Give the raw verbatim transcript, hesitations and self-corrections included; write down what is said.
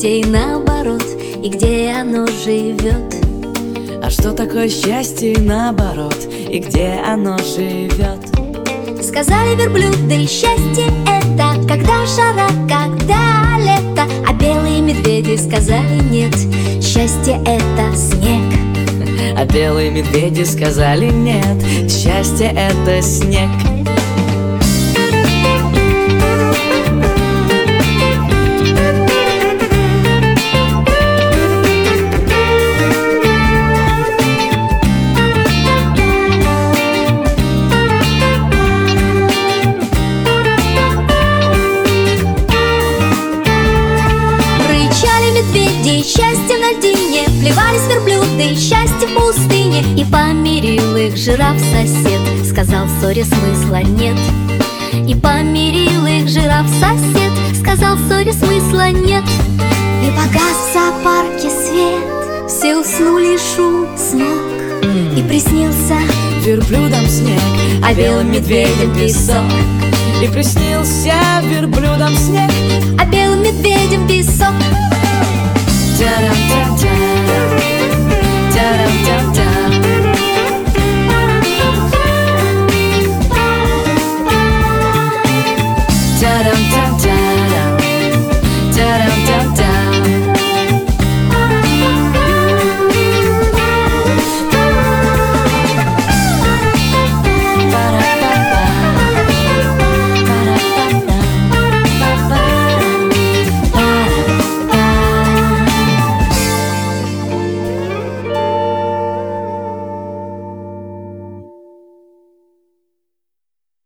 счастье и наоборот, и где оно живет? А что такое счастье и наоборот, и где оно живет? Сказали верблюды, счастье это когда жара, когда лето. А белые медведи сказали нет, счастье это снег. А белые медведи сказали нет, счастье это снег. Медведи, счастье на льдине, плевались верблюды, счастье в пустыне. И помирил их жираф-сосед, сказал, в ссоре смысла нет. И помирил их жираф-сосед, сказал, в ссоре смысла нет. И погас в зоопарке свет, все уснули, шум смолк, и приснился верблюдам снег, а белым медведям песок. И приснился верблюдам снег, а белым медведям песок. Та-дам-та-та.